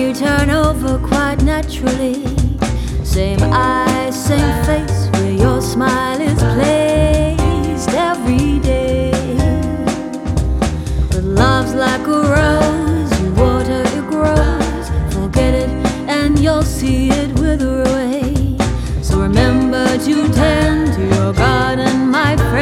may turn over quite naturally. Same eyes, same face, where your smile is placed every day. But love's like a rose, you water it grows. Forget it and you'll see it will